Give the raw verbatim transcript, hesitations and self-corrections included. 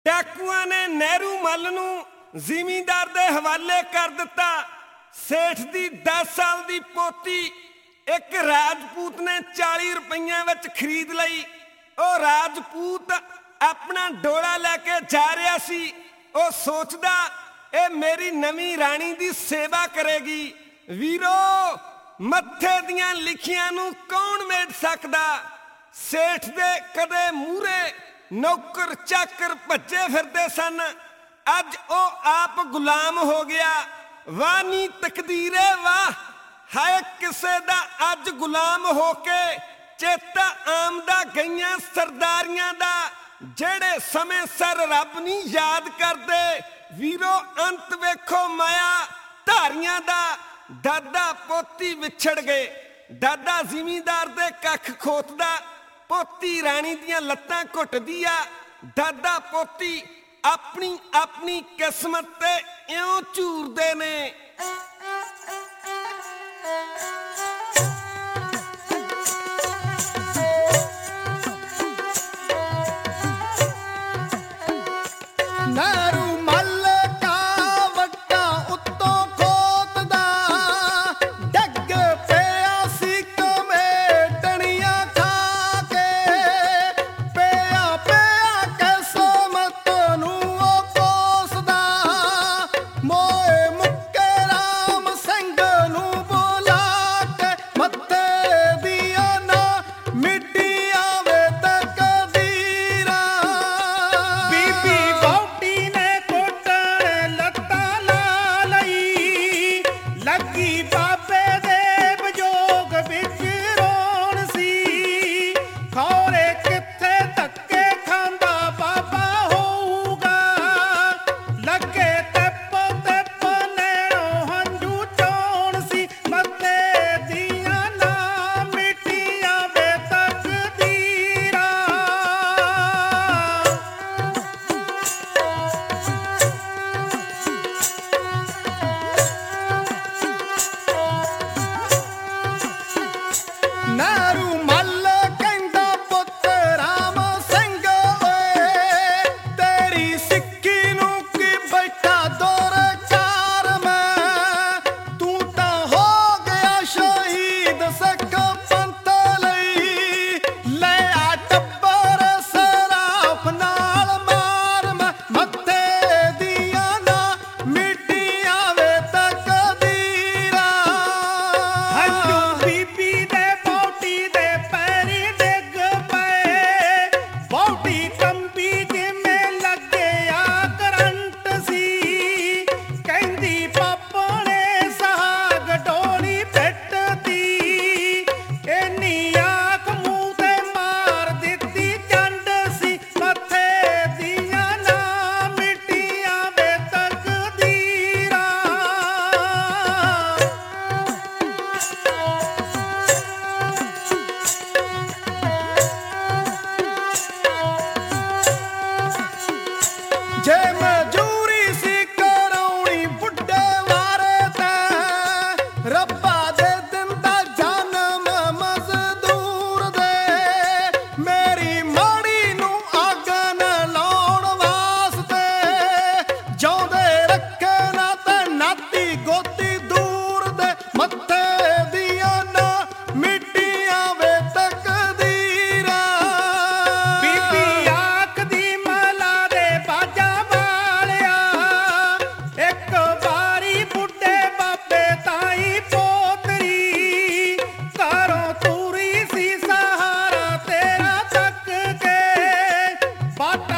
डाकुआं ने नेहरू मल नूं ਜ਼ਿਮੀਂਦਾਰ ਦੇ ਹਵਾਲੇ ਕਰ ਦਿੱਤਾ। ਸੇਠ ਦੀ दस ਸਾਲ ਦੀ ਪੋਤੀ ਇੱਕ ਰਾਜਪੂਤ ਨੇ ਚਾਲੀ ਰੁਪਈਆਂ ਵਿੱਚ ਖਰੀਦ ਲਈ। ਉਹ ਰਾਜਪੂਤ ਆਪਣਾ ਡੋਲਾ ਲੈ ਕੇ ਜਾ ਰਿਹਾ ਸੀ। ਉਹ ਸੋਚਦਾ ਇਹ ਮੇਰੀ ਨਵੀਂ ਰਾਣੀ ਦੀ ਸੇਵਾ ਕਰੇਗੀ। ਵੀਰੋ, ਮੱਥੇ ਦੀਆਂ ਲਿਖੀਆਂ ਨੂੰ ਕੌਣ ਮੇਟ ਸਕਦਾ। ਸੇਠ ਦੇ ਕਦੇ ਮੂਹਰੇ ਨੌਕਰ ਚਾਕਰ ਭੱਜੇ ਫਿਰਦੇ ਸਨ। ਅੱਜ ਉਹ ਆਪ ਗੁਲਾਮ ਹੋ ਗਿਆ। ਵਾਹ ਨੀ ਤਕਦੀਰੇ ਵਾਹ, ਹਾਏ ਕਿਸੇ ਦਾ ਅੱਜ ਗੁਲਾਮ ਹੋ ਕੇ ਚੇਤਾ ਆਮਦਾ ਗਈਆਂ ਸਰਦਾਰੀਆਂ ਦਾ, ਜਿਹੜੇ ਸਮੇਂ ਸਿਰ ਰੱਬ ਨਹੀਂ ਯਾਦ ਕਰਦੇ। ਵੀਰੋ, ਅੰਤ ਵੇਖੋ ਮਾਇਆ ਧਾਰੀਆਂ ਦਾ। ਦਾਦਾ ਪੋਤੀ ਵਿਛੜ ਗਏ। ਦਾਦਾ ਜ਼ਿਮੀਂਦਾਰ ਦੇ ਕੱਖ ਖੋਤਦਾ, ਪੋਤੀ ਰਾਣੀ ਦੀਆਂ ਲੱਤਾਂ ਘੁੱਟਦੀ ਆ। ਦਾਦਾ ਪੋਤੀ ਆਪਣੀ ਆਪਣੀ ਕਿਸਮਤ ਤੇ ਇਉਂ ਝੂਰਦੇ ਨੇ। ਨਹਿਰੂ ਮੱਲ ਕਾ ਵੱਟਾ ਉੱਤੋਂ ਖੋਤਦਾ, ਡਿੱਗ ਪਿਆ ਸੀ ਕਮੇਟਣੀਆਂ ਖਾ ਕੇ। ਪਿਆ ਪਿਆ ਕਿਸਮਤ ਨੂੰ ਉਹ ਕੋਸਦਾ, ਮੋਏ ਮੁੱਕੇ ਰਾਮ ਸਿੰਘ ਨੂੰ ਬੁਲਾ ਕੇ। ਮੱਥੇ ਦੀਆਂ ਨਾ ਮਿੱਟੀ ਆਵੇ ਤਕਦੀਰਾਂ, ਬੀਬੀ ਵਹੁਟੀ ਨੇ ਕੋਟਣ ਲੱਤਾਂ ਲਾ ਲਈ। ਲੱਗੀ ਬਾਬੇ ਦੇ ਵਿਜੋਗ ਵਿੱਚ ਰੋਣ ਸੀ। ਖੌਰੇ ਕਿੱਥੇ ਧੱਕੇ ਖਾਂਦਾ ਬਾਬਾ ਹੋਊਗਾ। ਲੱਗੇ ਟਿੱਪ ਟਿੱਪ ਨੈਣੋਂ ਹੰਝੂ ਚੋਣ ਸੀ। ਮੱਥੇ ਦੀਆਂ ਨਾ ਮਿੱਟੀਆਂ ਵੇ ਤਕਦੀਰਾਂ। ਨਹਿਰੂ ਮੱਲ ਕਹਿੰਦਾ ਪੁੱਤ ਰਾਮ ਸਿੰਘ ਓਏ, ਤੇਰੀ ਸਿੱਖੀ ਨੂੰ ਕੀ ਬੈਠਾ ਦੌਰ ਚਾਰ ਮੈਂ। ਤੂੰ ਤਾਂ ਹੋ ਗਿਆ ਸ਼ਹੀਦ ਸਿੱਖ ਪੰਥ ਲਈ। ਲੈ ਆ ਟੱਬਰ ਸਰਾਫ ਨਾਲ ਮਾਰ ਮੈਂ। ਮੱਥੇ ਦੀਆਂ ਨਾ ਮਿੱਟੀਆਂ ਵੇ ਤਕਦੀਰਾਂ। ਹੰਝੂ ਬੀਬੀ ਦੇ ਵਹੁਟੀ ਦੇ ਪੈਰੀ ਡਿੱਗ ਪਏ। ਵਹੁਟੀ ਕੰਬੀ ਜਿਵੇਂ ਲੱਗਿਆ ਕਰੰਟ ਸੀ। ਕਹਿੰਦੀ ਪਾਪਣੇ ਸਾਗ ਡੋਲੀ ਪਿੱਟਦੀ। ਇੰਨੀ ਆਖ ਮੂੰਹ ਤੇ ਮਾਰ ਦਿੱਤੀ ਚੰਡ ਸੀ। ਮੱਥੇ ਦੀਆਂ ਨਾ ਮਿੱਟੀਆਂ ਵੇ ਤਕਦੀਰਾਂ। ਜੇ ਮਜ਼ਦੂਰੀ ਸੀ ਕਰਾਉਣੀ ਬੁੱਢੇ ਵਾਰੇ ਤੇ, ਰੱਬਾ ਦੇ ਦਿੰਦਾ ਜਨਮ ਮਜ਼ਦੂਰ ਦੇ। ਮੇਰੀ ਮਾੜੀ ਨੂੰ ਅੱਗ ਨਾ ਲਾਉਣ ਵਾਸਤੇ, ਜਿਉਂਦੇ ਰੱਖੇ ਨਾ ਤੇ ਨਾਤੀ ਗੋਤੀ ਦੂਰ ਦੇ। ਮੱਥੇ ਦੀਆਂ ਨਾ ਮਿੱਟੀਆਂ ਵੇ ਤਕਦੀਰਾਂ। ਬੀਬੀ ਆਖਦੀ ਮਲਾ ਦੇ ਬਾਜਾ ਵਾਲਿਆ, ਇੱਕ ਵਾਰੀ ਬੁੱਢੇ ਬਾਬੇ ਤਾਈ ਪੋਤਰੀ। ਘਰੋਂ ਤੂਰੀ ਸੀ ਸਹਾਰਾ ਤੇਰਾ ਚੱਕ ਕੇ, ਵੱਟ